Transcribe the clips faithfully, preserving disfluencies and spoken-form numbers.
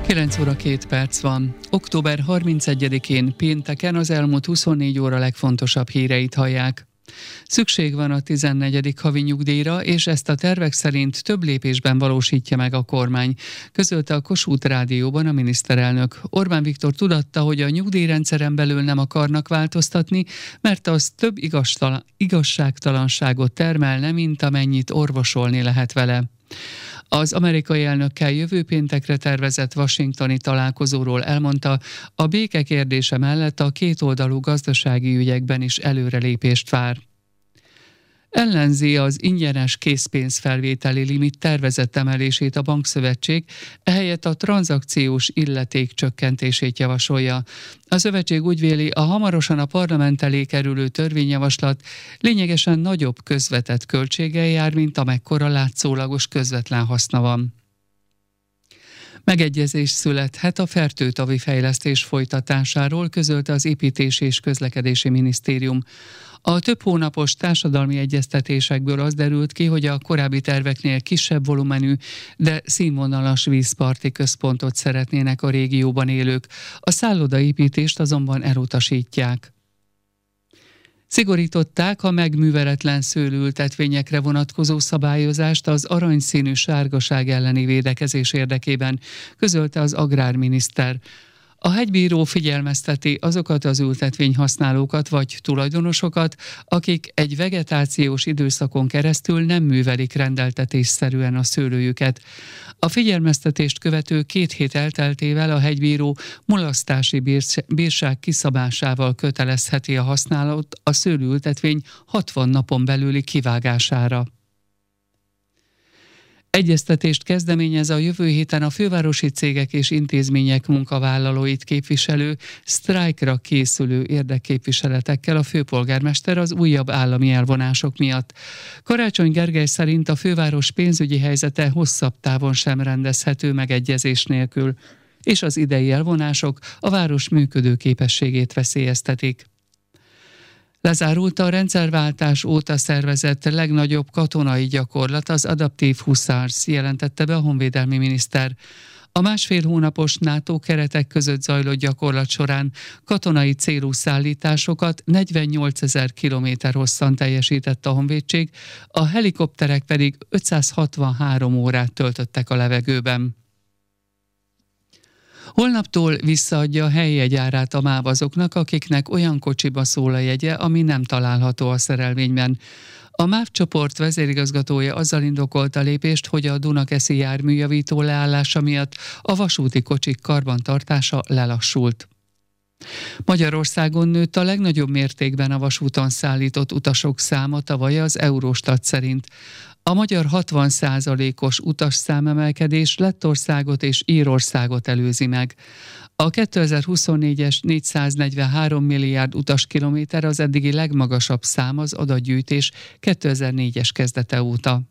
kilenc óra két perc van. október harmincegyedikén pénteken az elmúlt huszonnégy óra legfontosabb híreit hallják. Szükség van a tizennegyedik havi nyugdíjra, és ezt a tervek szerint több lépésben valósítja meg a kormány, közölte a Kossuth Rádióban a miniszterelnök. Orbán Viktor tudatta, hogy a nyugdíjrendszeren belül nem akarnak változtatni, mert az több igaztalan, igazságtalanságot termelne, mint amennyit orvosolni lehet vele. Az amerikai elnökkel jövő péntekre tervezett washingtoni találkozóról elmondta, a béke kérdése mellett a kétoldalú gazdasági ügyekben is előrelépést vár. Ellenzi az ingyenes készpénzfelvételi limit tervezett emelését a bankszövetség, ehelyett a tranzakciós illeték csökkentését javasolja. A szövetség úgy véli, a hamarosan a parlament elé kerülő törvényjavaslat lényegesen nagyobb közvetett költséggel jár, mint amekkora látszólagos közvetlen haszna van. Megegyezés születhet a fertőtavi fejlesztés folytatásáról, közölte az Építési és Közlekedési Minisztérium. A több hónapos társadalmi egyeztetésekből az derült ki, hogy a korábbi terveknél kisebb volumenű, de színvonalas vízparti központot szeretnének a régióban élők. A szállodaépítést azonban elutasítják. Szigorították a megműveletlen szőlőültetvényekre vonatkozó szabályozást az aranyszínű sárgaság elleni védekezés érdekében, közölte az agrárminiszter. A hegybíró figyelmezteti azokat az ültetvényhasználókat vagy tulajdonosokat, akik egy vegetációs időszakon keresztül nem művelik rendeltetésszerűen a szőlőjüket. A figyelmeztetést követő két hét elteltével a hegybíró mulasztási bírság kiszabásával kötelezheti a használót a szőlőültetvény hatvan napon belüli kivágására. Egyeztetést kezdeményez a jövő héten a fővárosi cégek és intézmények munkavállalóit képviselő, sztrájkra készülő érdekképviseletekkel a főpolgármester az újabb állami elvonások miatt. Karácsony Gergely szerint a főváros pénzügyi helyzete hosszabb távon sem rendezhető megegyezés nélkül, és az idei elvonások a város működőképességét veszélyeztetik. Lezárult a rendszerváltás óta szervezett legnagyobb katonai gyakorlat, az Adaptive Hussars, jelentette be a honvédelmi miniszter. A másfél hónapos NATO keretek között zajlott gyakorlat során katonai célú szállításokat negyvennyolcezer kilométer hosszan teljesített a honvédség, a helikopterek pedig ötszázhatvanhárom órát töltöttek a levegőben. Holnaptól visszaadja a helyjegyárát a MÁV azoknak, akiknek olyan kocsiba szól a jegye, ami nem található a szerelvényben. A MÁV csoport vezérigazgatója azzal indokolta a lépést, hogy a Dunakeszi járműjavító leállása miatt a vasúti kocsik karbantartása lelassult. Magyarországon nőtt a legnagyobb mértékben a vasúton szállított utasok száma tavaly az Eurostat szerint. A magyar hatvan százalékos utasszámemelkedés Lettországot és Írországot előzi meg. A kétezer-huszonnégyes négyszáznegyvenhárom milliárd utaskilométer az eddigi legmagasabb szám az adatgyűjtés kétezer-négyes kezdete óta.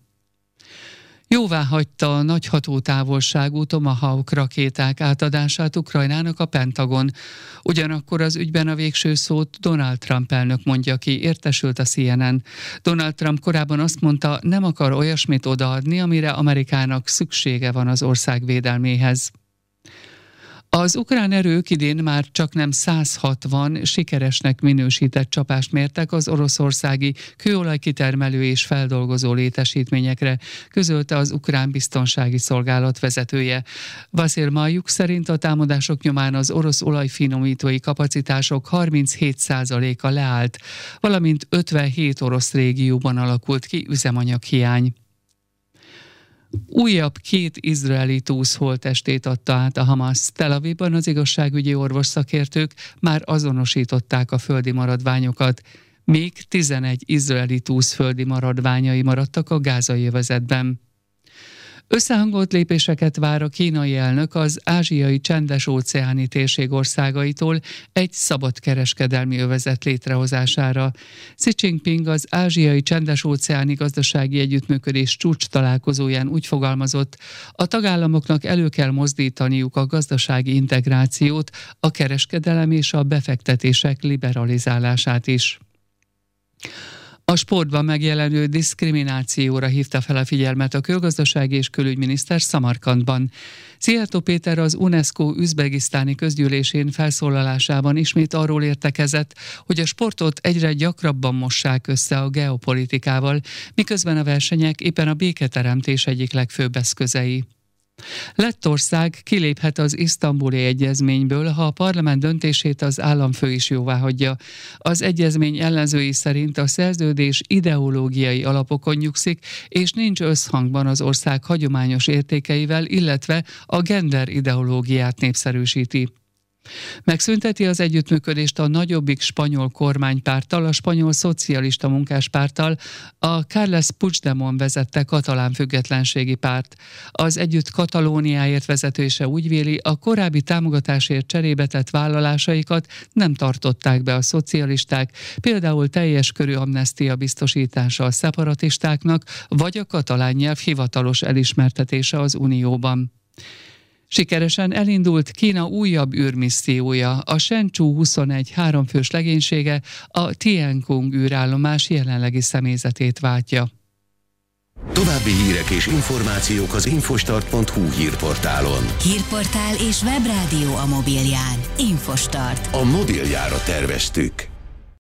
Jóvá hagyta a nagy hatótávolságú Tomahawk rakéták átadását Ukrajnának a Pentagon. Ugyanakkor az ügyben a végső szót Donald Trump elnök mondja ki, értesült a C N N. Donald Trump korábban azt mondta, nem akar olyasmit odaadni, amire Amerikának szüksége van az ország védelméhez. Az ukrán erők idén már csaknem száz hatvan sikeresnek minősített csapást mértek az oroszországi kőolajkitermelő és feldolgozó létesítményekre, közölte az ukrán biztonsági szolgálat vezetője. Vasil Maljuk szerint a támadások nyomán az orosz olajfinomítói kapacitások harminchét százaléka leállt, valamint ötvenhét orosz régióban alakult ki üzemanyaghiány. Újabb két izraeli túszholttestét adta át a Hamas. Tel Avivban az igazságügyi orvosszakértők már azonosították a földi maradványokat. Még tizenegy izraeli túsz földi maradványai maradtak a gázai övezetben. Összehangolt lépéseket vár a kínai elnök az ázsiai csendes-óceáni térség országaitól egy szabadkereskedelmi övezet létrehozására. Xi Jinping az ázsiai csendes-óceáni gazdasági együttműködés csúcs találkozóján úgy fogalmazott, a tagállamoknak elő kell mozdítaniuk a gazdasági integrációt, a kereskedelem és a befektetések liberalizálását is. A sportban megjelenő diszkriminációra hívta fel a figyelmet a külgazdasági és külügyminiszter Szamarkandban. Szijjártó Péter az UNESCO üzbegisztáni közgyűlésén felszólalásában ismét arról értekezett, hogy a sportot egyre gyakrabban mossák össze a geopolitikával, miközben a versenyek éppen a béketeremtés egyik legfőbb eszközei. Lettország kiléphet az isztambuli egyezményből, ha a parlament döntését az államfő is jóváhagyja. Az egyezmény ellenzői szerint a szerződés ideológiai alapokon nyugszik, és nincs összhangban az ország hagyományos értékeivel, illetve a gender ideológiát népszerűsíti. Megszünteti az együttműködést a nagyobbik spanyol kormánypárttal, a spanyol szocialista munkáspárttal, a Carles Puigdemont vezette katalán függetlenségi párt. Az Együtt Katalóniáért vezetőse úgy véli, a korábbi támogatásért cserébe tett vállalásaikat nem tartották be a szocialisták, például teljes körű amnesztia biztosítása a szeparatistáknak, vagy a katalán nyelv hivatalos elismertetése az Unióban. Sikeresen elindult Kína újabb űrmissziója, a Shenzhou huszonegy háromfős legénysége a Tiangong űrállomás jelenlegi személyzetét váltja. További hírek és információk az infostart pont hu hírportálon. Hírportál és webrádió a mobilján. Infostart. A mobiljára terveztük.